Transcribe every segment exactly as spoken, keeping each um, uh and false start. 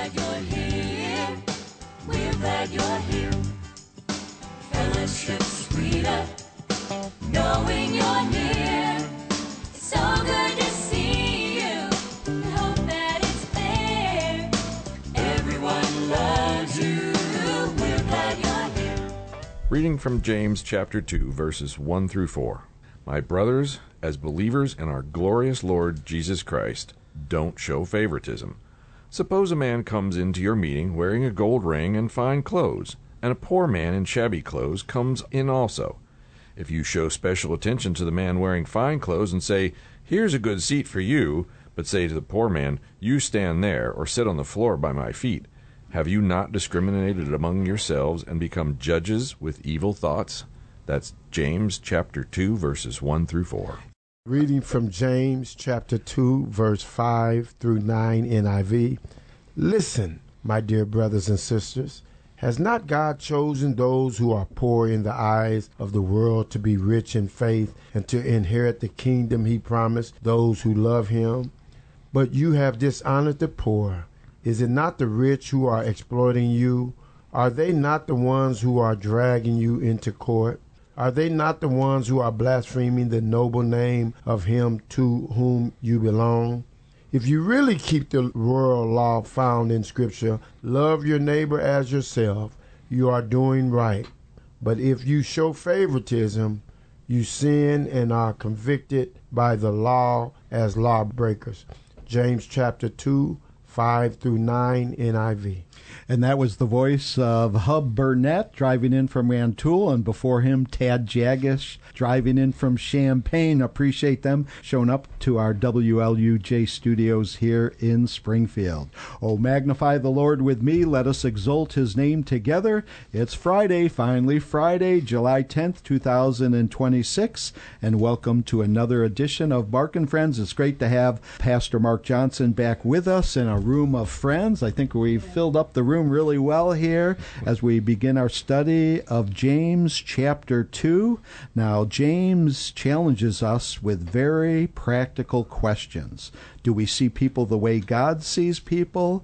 glad you're here. We're glad you're here. Fellowship's sweeter, knowing you're near. It's so good to see you. We hope that it's fair. Everyone loves you. We're glad you're here. Reading from James chapter two, verses one through four. My brothers, as believers in our glorious Lord Jesus Christ, don't show favoritism. Suppose a man comes into your meeting wearing a gold ring and fine clothes, and a poor man in shabby clothes comes in also. If you show special attention to the man wearing fine clothes and say, "Here's a good seat for you," but say to the poor man, "You stand there, or sit on the floor by my feet," have you not discriminated among yourselves and become judges with evil thoughts? That's James chapter two, verses one through four. Reading from James chapter two, verse five through nine N I V. Listen, my dear brothers and sisters, has not God chosen those who are poor in the eyes of the world to be rich in faith and to inherit the kingdom he promised those who love him? But you have dishonored the poor. Is it not the rich who are exploiting you? Are they not the ones who are dragging you into court? Are they not the ones who are blaspheming the noble name of him to whom you belong? If you really keep the royal law found in Scripture, love your neighbor as yourself, you are doing right. But if you show favoritism, you sin and are convicted by the law as lawbreakers. James chapter two, five through nine N I V. And that was the voice of Hub Burnett driving in from Rantoul, and before him, Tad Jagish driving in from Champaign. Appreciate them showing up to our W L U J studios here in Springfield. Oh, magnify the Lord with me. Let us exalt his name together. It's Friday, finally Friday, July tenth, two thousand twenty-six, and welcome to another edition of Mark and Friends. It's great to have Pastor Mark Johnson back with us in a room of friends. I think we've filled up the room really well here as we begin our study of James chapter two. Now, James challenges us with very practical questions. Do we see people the way God sees people?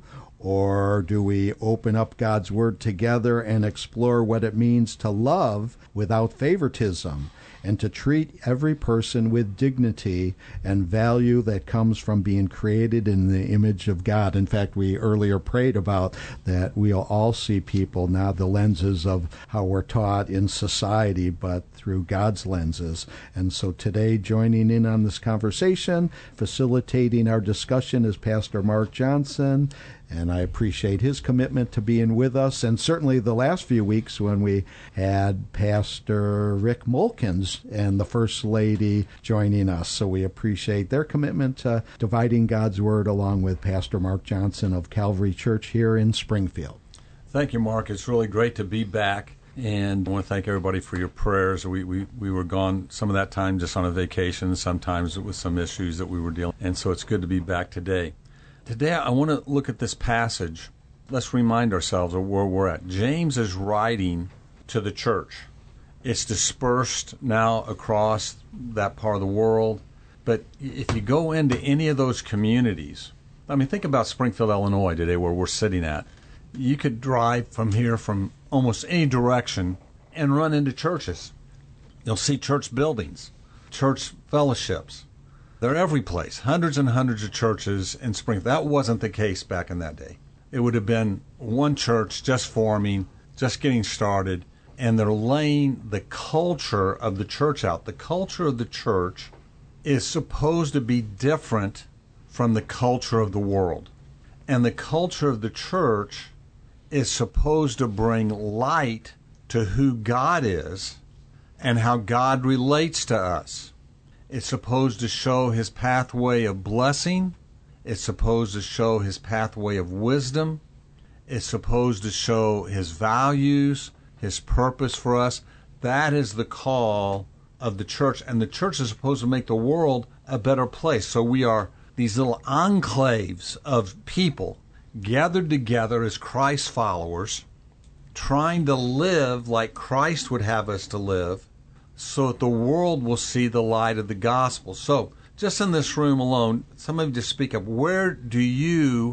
Or do we open up God's Word together and explore what it means to love without favoritism and to treat every person with dignity and value that comes from being created in the image of God? In fact, we earlier prayed about that we'll all see people, not the lenses of how we're taught in society, but through God's lenses. And so today, joining in on this conversation, facilitating our discussion, is Pastor Mark Johnson. And I appreciate his commitment to being with us, and certainly the last few weeks when we had Pastor Rick Mulkins and the First Lady joining us. So we appreciate their commitment to dividing God's Word along with Pastor Mark Johnson of Calvary Church here in Springfield. Thank you, Mark. It's really great to be back, and I want to thank everybody for your prayers. We, we, we were gone some of that time just on a vacation, sometimes with some issues that we were dealing with, and so it's good to be back today. Today, I want to look at this passage. Let's remind ourselves of where we're at. James is writing to the church. It's dispersed now across that part of the world. But if you go into any of those communities, I mean, think about Springfield, Illinois today, where we're sitting at. You could drive from here from almost any direction and run into churches. You'll see church buildings, church fellowships. They're every place, hundreds and hundreds of churches in Springfield. That wasn't the case back in that day. It would have been one church just forming, just getting started, and they're laying the culture of the church out. The culture of the church is supposed to be different from the culture of the world. And the culture of the church is supposed to bring light to who God is and how God relates to us. It's supposed to show his pathway of blessing. It's supposed to show his pathway of wisdom. It's supposed to show his values, his purpose for us. That is the call of the church. And the church is supposed to make the world a better place. So we are these little enclaves of people gathered together as Christ followers, trying to live like Christ would have us to live, so that the world will see the light of the gospel. So, just in this room alone, some of you just speak up. Where do you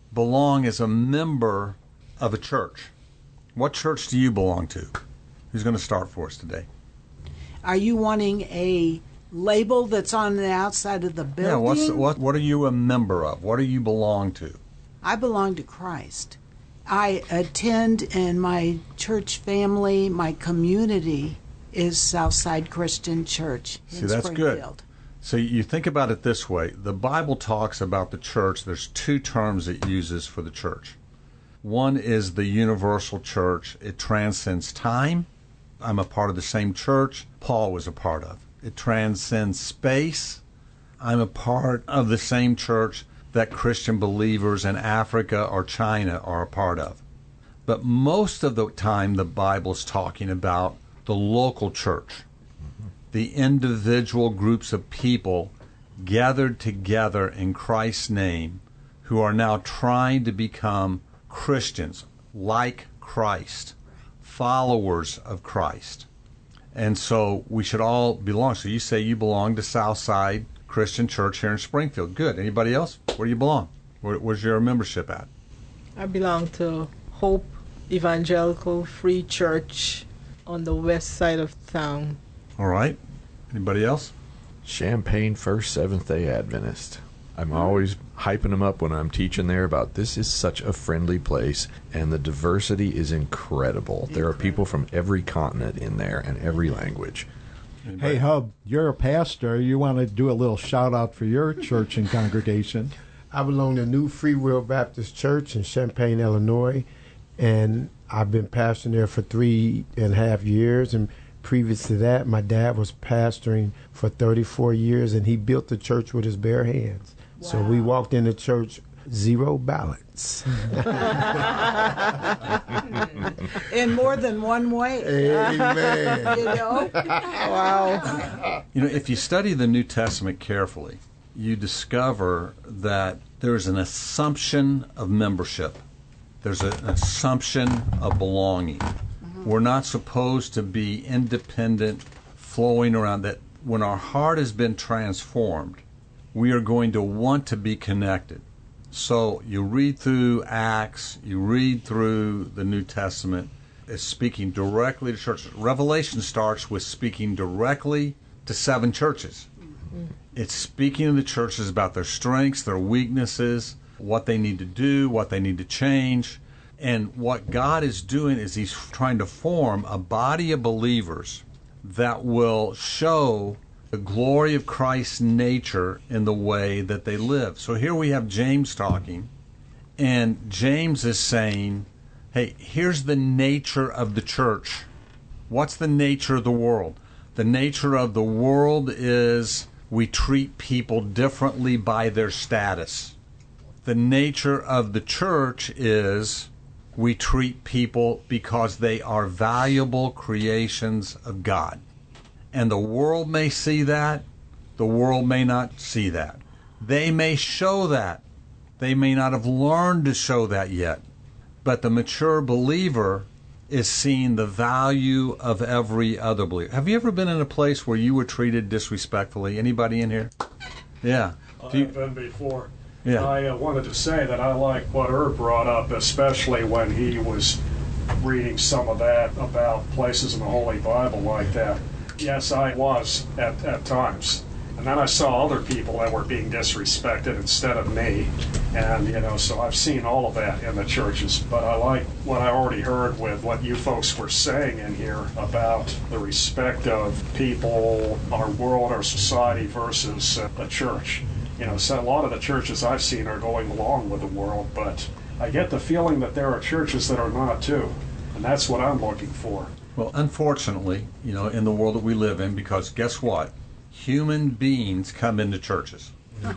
belong as a member of a church. What church do you belong to? Who's going to start for us today? Are you wanting a label that's on the outside of the building? Yeah, what's, what, what are you a member of? What do you belong to? I belong to Christ. I attend, and my church family, my community is Southside Christian Church in See, that's good. Springfield. So you think about it this way. The Bible talks about the church. There's two terms it uses for the church. One is the universal church. It transcends time. I'm a part of the same church Paul was a part of. It transcends space. I'm a part of the same church that Christian believers in Africa or China are a part of. But most of the time the Bible's talking about the local church, the individual groups of people gathered together in Christ's name who are now trying to become Christians like Christ, followers of Christ. And so we should all belong. So you say you belong to Southside Christian Church here in Springfield. Good. Anybody else? Where do you belong? Where, where's your membership at? I belong to Hope Evangelical Free Church on the west side of town. All right. Anybody else? Champaign First Seventh-day Adventist. I'm always hyping them up when I'm teaching there about this is such a friendly place, and the diversity is incredible. There are people from every continent in there and every language. Anybody? Hey, Hub, you're a pastor. You want to do a little shout-out for your church and congregation. I belong to New Free Will Baptist Church in Champaign, Illinois, and I've been pastoring there for three and a half years. And previous to that, my dad was pastoring for thirty-four years, and he built the church with his bare hands. Wow. So we walked into church zero balance. In more than one way. Amen. You know? Wow. You know, if you study the New Testament carefully, you discover that there's an assumption of membership. There's a, an assumption of belonging. Mm-hmm. We're not supposed to be independent, flowing around. That when our heart has been transformed, we are going to want to be connected. So you read through Acts, you read through the New Testament, it's speaking directly to churches. Revelation starts with speaking directly to seven churches. Mm-hmm. It's speaking to the churches about their strengths, their weaknesses, what they need to do, what they need to change. And what God is doing is He's trying to form a body of believers that will show the glory of Christ's nature in the way that they live. So here we have James talking, and James is saying, hey, here's the nature of the church. What's the nature of the world? The nature of the world is we treat people differently by their status. The nature of the church is we treat people because they are valuable creations of God. And the world may see that, the world may not see that. They may show that. They may not have learned to show that yet. But the mature believer is seeing the value of every other believer. Have you ever been in a place where you were treated disrespectfully? Anybody in here? Yeah. I have been before. Yeah. I uh, wanted to say that I like what Herb brought up, especially when he was reading some of that about places in the Holy Bible like that. Yes, I was at, at times. And then I saw other people that were being disrespected instead of me. And, you know, so I've seen all of that in the churches. But I like what I already heard with what you folks were saying in here about the respect of people, our world, our society versus uh, the church. You know, so a lot of the churches I've seen are going along with the world, but I get the feeling that there are churches that are not too. And that's what I'm looking for. Well, unfortunately, you know, in the world that we live in, because guess what? Human beings come into churches.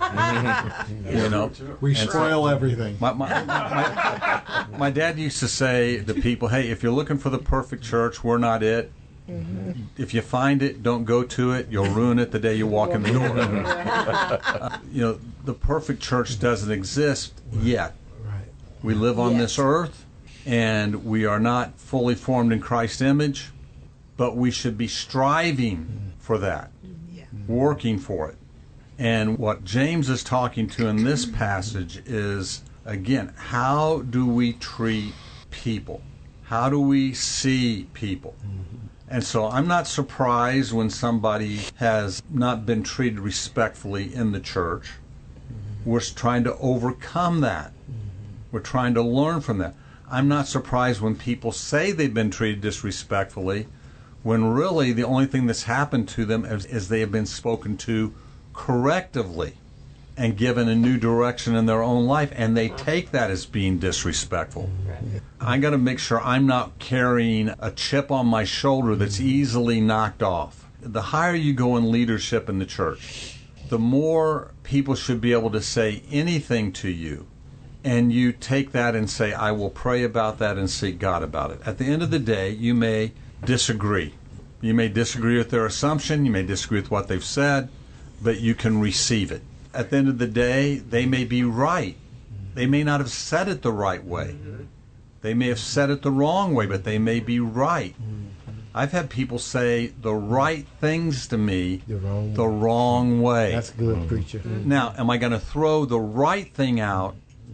You know, We And spoil everything. my, my, my, my dad used to say to people, hey, if you're looking for the perfect church, we're not it. Mm-hmm. If you find it, don't go to it. You'll ruin it the day you walk in the door. uh, you know, the perfect church doesn't exist yet. Right. We live on Yes. this earth, and we are not fully formed in Christ's image, but we should be striving for that, Yeah. working for it. And what James is talking to in this passage is Again, how do we treat people? How do we see people? Mm-hmm. And so I'm not surprised when somebody has not been treated respectfully in the church. Mm-hmm. We're trying to overcome that. Mm-hmm. We're trying to learn from that. I'm not surprised when people say they've been treated disrespectfully, when really the only thing that's happened to them is, is they have been spoken to correctively and given a new direction in their own life, and they take that as being disrespectful. Right. I got to make sure I'm not carrying a chip on my shoulder that's easily knocked off. The higher you go in leadership in the church, the more people should be able to say anything to you, and you take that and say, I will pray about that and seek God about it. At the end of the day, you may disagree. You may disagree with their assumption, you may disagree with what they've said, but you can receive it. At the end of the day, they may be right. They may not have said it the right way. They may have said it the wrong way, but they may be right. I've had people say the right things to me the wrong, the wrong way. That's good, preacher. Now, am I going to throw the right thing out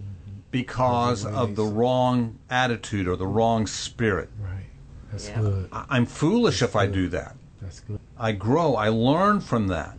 because of the wrong attitude or the wrong spirit? Right. That's Yeah. good. I- I'm foolish That's if I good. do that. That's good. I grow. I learn from that.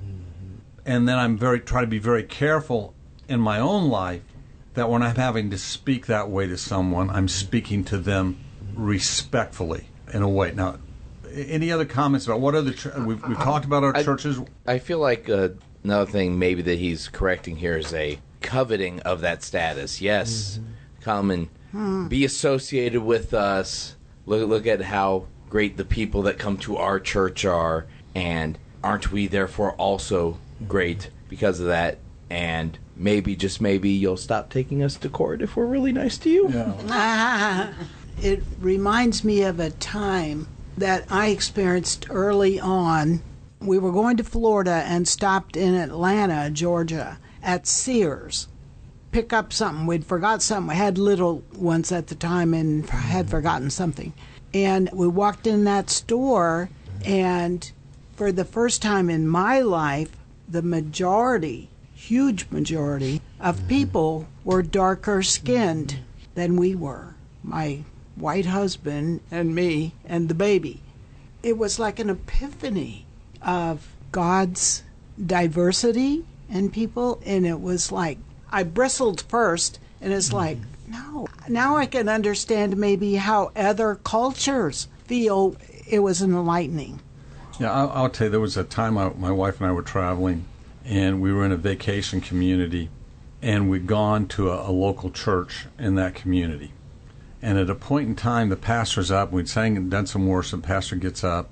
And then I'm very try to be very careful in my own life that when I'm having to speak that way to someone, I'm speaking to them respectfully in a way. Now, any other comments about what other ch- we've, we've talked about our I- churches? I feel like uh, another thing maybe that he's correcting here is a coveting of that status. Yes, come and be associated with us. Look, look at how great the people that come to our church are, and aren't we therefore also great because of that? And maybe, just maybe, you'll stop taking us to court if we're really nice to you. Yeah. Ah, it reminds me of a time that I experienced early on. We were going to Florida and stopped in Atlanta, Georgia, at Sears. Pick up something. We'd forgot something. We had little ones at the time and had forgotten something. And we walked in that store, and for the first time in my life, the majority, huge majority, of people were darker skinned than we were. My white husband and me and the baby. It was like an epiphany of God's diversity in people, and it was like, I bristled first, and it's like, no. Now I can understand maybe how other cultures feel. It was enlightening. Yeah, I'll, I'll tell you, there was a time I, my wife and I were traveling, and we were in a vacation community, and we'd gone to a, a local church in that community. And at a point in time, the pastor's up, we'd sang and done some worship, the pastor gets up,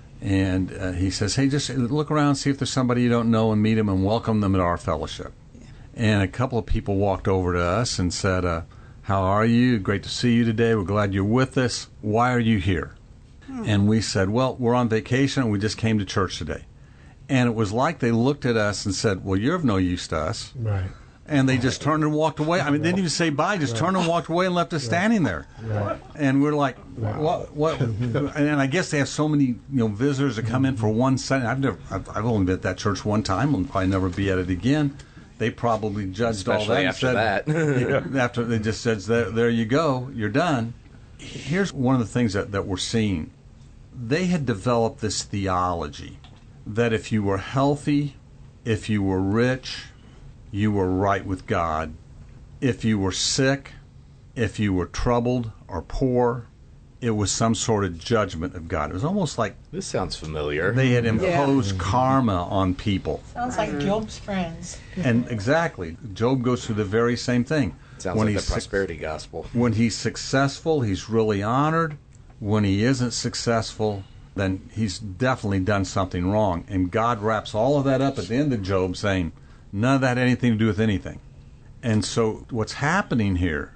and uh, he says, hey, just look around, see if there's somebody you don't know, and meet them and welcome them at our fellowship. And a couple of people walked over to us and said, uh, how are you? Great to see you today. We're glad you're with us. Why are you here? And we said, well, we're on vacation and we just came to church today. And it was like they looked at us and said, well, you're of no use to us. Right. And they just turned and walked away. I mean, they didn't even say bye, just turned and walked away and left us standing there. Right. And we're like, what? What? And I guess they have so many, you know, visitors that come in for one Sunday. I've never, I've, I've only been at that church one time. I'll probably never be at it again. They probably judged all Especially that. after and said, that. after they just said, there, there you go, you're done. Here's one of the things that, that we're seeing. They had developed this theology that if you were healthy, if you were rich, you were right with God. If you were sick, if you were troubled or poor, it was some sort of judgment of God. It was almost like This sounds familiar. they had imposed karma on people. Sounds like Job's friends. And exactly, Job goes through the very same thing. Sounds when like the he's suc- prosperity gospel. when he's successful, he's really honored. When he isn't successful, then he's definitely done something wrong. And God wraps all of that up at the end of Job, saying, none of that had anything to do with anything. And so what's happening here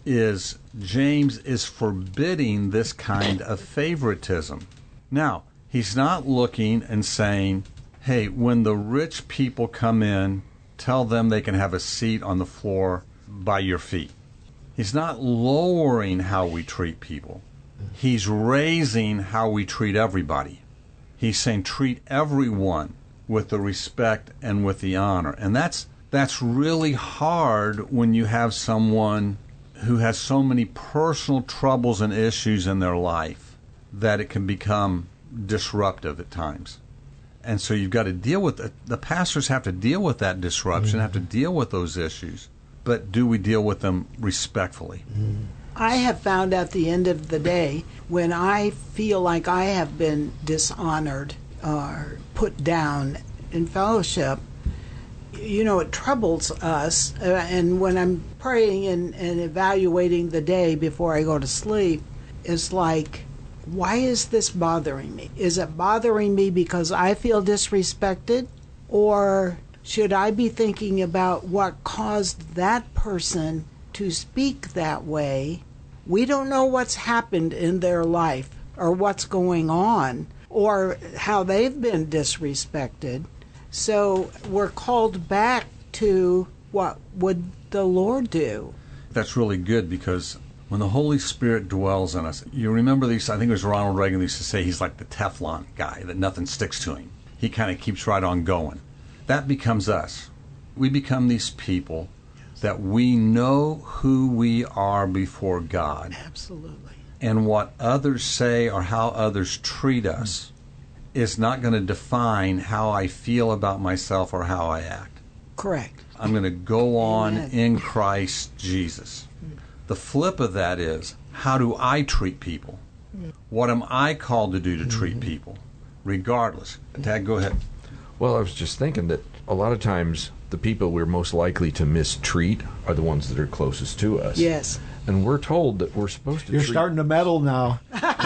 is James is forbidding this kind of favoritism. Now, he's not looking and saying, hey, when the rich people come in, tell them they can have a seat on the floor by your feet. He's not lowering how we treat people. He's raising how we treat everybody. He's saying treat everyone with the respect and with the honor. And that's That's really hard when you have someone who has so many personal troubles and issues in their life that it can become disruptive at times. And so you've got to deal with it. The pastors have to deal with that disruption, mm-hmm. have to deal with those issues. But do we deal with them respectfully? Mm-hmm. I have found at the end of the day, when I feel like I have been dishonored or put down in fellowship, you know, it troubles us. Uh, and when I'm praying and, and evaluating the day before I go to sleep, it's like, why is this bothering me? Is it bothering me because I feel disrespected? Or should I be thinking about what caused that person to speak that way? We don't know what's happened in their life or what's going on or how they've been disrespected. So we're called back to what would the Lord do? That's really good, because when the Holy Spirit dwells in us, you remember these, I think it was Ronald Reagan who used to say he's like the Teflon guy, that nothing sticks to him. He kind of keeps right on going. That becomes us. We become these people that we know who we are before God. Absolutely. And what others say or how others treat us is not going to define how I feel about myself or how I act. Correct. I'm going to go on Amen. in Christ Jesus. The flip of that is, how do I treat people? What am I called to do to treat people? Regardless. Dad, go ahead. Well, I was just thinking that a lot of times the people we're most likely to mistreat are the ones that are closest to us. Yes. And we're told that we're supposed to You're treat... starting to meddle now.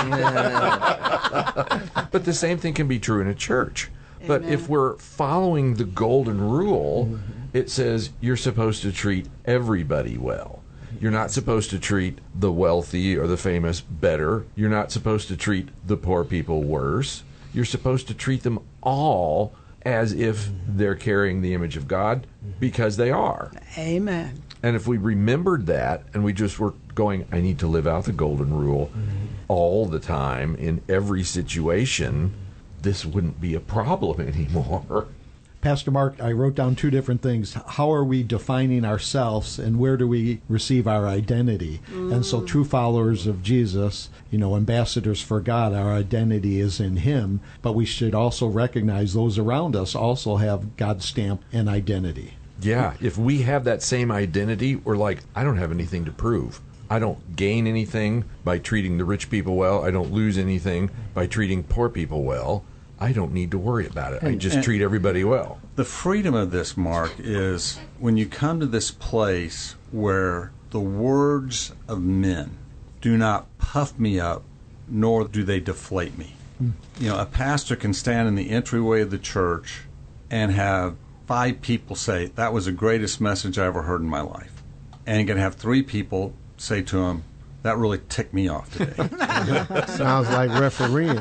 But the same thing can be true in a church. But Amen. if we're following the golden rule, mm-hmm. it says you're supposed to treat everybody well. You're not supposed to treat the wealthy or the famous better. You're not supposed to treat the poor people worse. You're supposed to treat them all as if they're carrying the image of God, because they are. Amen. And if we remembered that and we just were going, I need to live out the golden rule mm-hmm. all the time in every situation, this wouldn't be a problem anymore. Pastor Mark, I wrote down two different things. How are we defining ourselves, and where do we receive our identity? Mm. And so true followers of Jesus, you know, ambassadors for God, our identity is in Him, but we should also recognize those around us also have God's stamp and identity. Yeah, if we have that same identity, we're like, I don't have anything to prove. I don't gain anything by treating the rich people well. I don't lose anything by treating poor people well. I don't need to worry about it. I just and treat everybody well. The freedom of this, Mark, is when you come to this place where the words of men do not puff me up, nor do they deflate me. Mm. You know, a pastor can stand in the entryway of the church and have five people say, that was the greatest message I ever heard in my life. And you can have three people say to him, that really ticked me off today. Sounds like refereeing.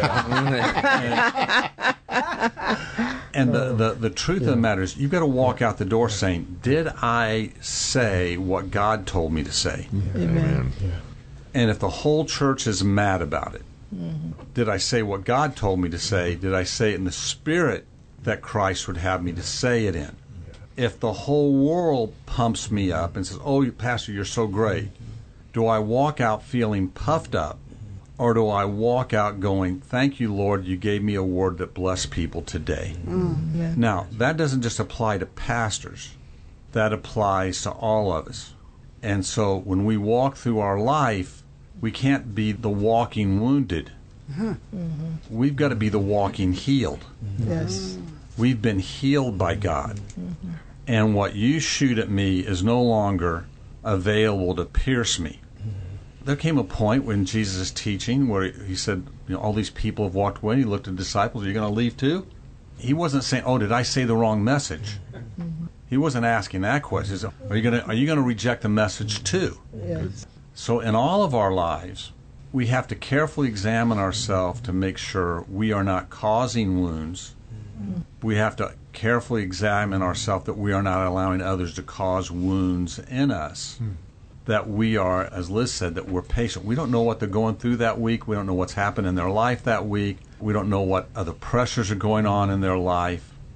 Yeah. and and the, the, the truth yeah. of the matter is, you've got to walk out the door saying, did I say what God told me to say? Yeah. Amen. Yeah. And if the whole church is mad about it, mm-hmm. did I say what God told me to say? Did I say it in the spirit that Christ would have me to say it in? If the whole world pumps me up and says, oh, Pastor, you're so great, do I walk out feeling puffed up, or do I walk out going, thank you, Lord, you gave me a word that blessed people today? Mm. Yeah. Now, that doesn't just apply to pastors. That applies to all of us. And so when we walk through our life, we can't be the walking wounded. Mm-hmm. Mm-hmm. We've got to be the walking healed. Yes. We've been healed by God. Mm-hmm. And what you shoot at me is no longer available to pierce me. There came a point when Jesus is teaching where he said, you know, all these people have walked away. He looked at the disciples, are you going to leave too? He wasn't saying, oh, did I say the wrong message? Mm-hmm. He wasn't asking that question. He said, are you going to, are you going to reject the message too? Yes. So in all of our lives, we have to carefully examine ourselves to make sure we are not causing wounds. Mm-hmm. We have to carefully examine ourselves that we are not allowing others to cause wounds in us. Mm. That we are, as Liz said, that we're patient. We don't know what they're going through that week. We don't know what's happened in their life that week. We don't know what other pressures are going on in their life.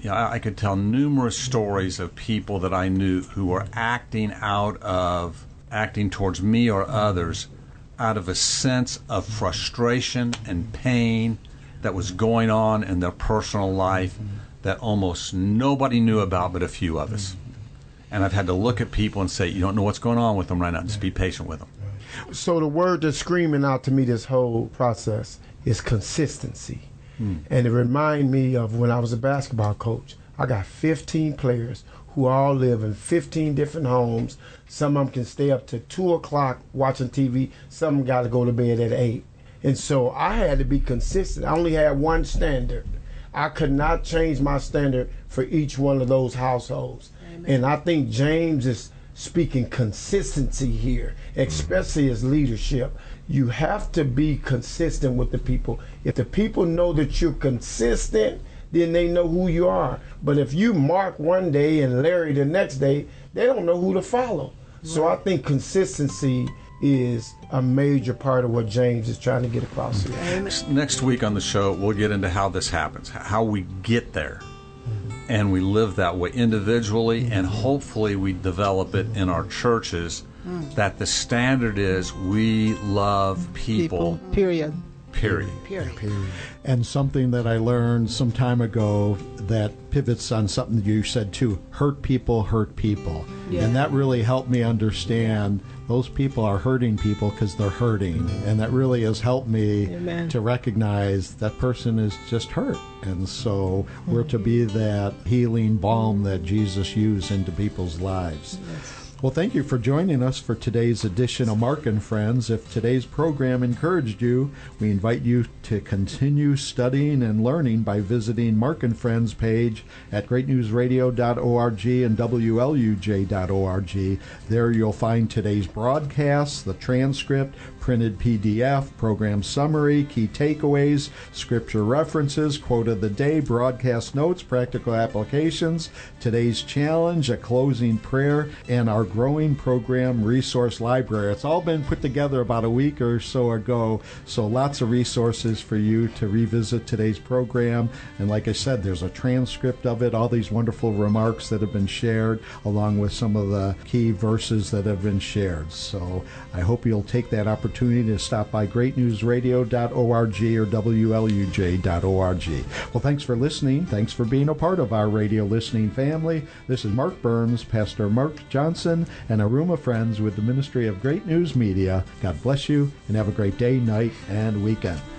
you know, I, I could tell numerous stories of people that I knew who were acting out of, acting towards me or others out of a sense of frustration and pain that was going on in their personal life that almost nobody knew about but a few of us. And I've had to look at people and say, you don't know what's going on with them right now. Just be patient with them. So the word that's screaming out to me this whole process is consistency. Hmm. And it reminded me of when I was a basketball coach. I got fifteen players who all live in fifteen different homes. Some of them can stay up to two o'clock watching T V. Some of them got to go to bed at eight. And so I had to be consistent. I only had one standard. I could not change my standard for each one of those households. Amen. And I think James is speaking consistency here, especially as leadership. You have to be consistent with the people. If the people know that you're consistent, then they know who you are. But if you Mark one day and Larry the next day, they don't know who to follow. Right. So I think consistency is a major part of what James is trying to get across here. Amen. Next week on the show, we'll get into how this happens, how we get there. Mm-hmm. And we live that way individually, mm-hmm. and hopefully we develop it in our churches, mm. that the standard is we love people. People, period. Period. Period. Period. And something that I learned some time ago that pivots on something that you said too, hurt people hurt people. Yeah. And that really helped me understand those people are hurting people because they're hurting. And that really has helped me Amen. To recognize that person is just hurt. And so we're to be that healing balm that Jesus used into people's lives. Yes. Well, thank you for joining us for today's edition of Mark and Friends. If today's program encouraged you, we invite you to continue studying and learning by visiting Mark and Friends page at great news radio dot org and W L U J dot org. There you'll find today's broadcast, the transcript, printed P D F, program summary, key takeaways, scripture references, quote of the day, broadcast notes, practical applications, today's challenge, a closing prayer, and our growing program resource library. It's all been put together about a week or so ago, so lots of resources for you to revisit today's program. And like I said, there's a transcript of it, all these wonderful remarks that have been shared, along with some of the key verses that have been shared. So I hope you'll take that opportunity to stop by great news radio dot org or W L U J dot org. Well, thanks for listening. Thanks for being a part of our radio listening family. This is Mark Burns, Pastor Mark Johnson, and a room of friends with the Ministry of Great News Media. God bless you, and have a great day, night, and weekend.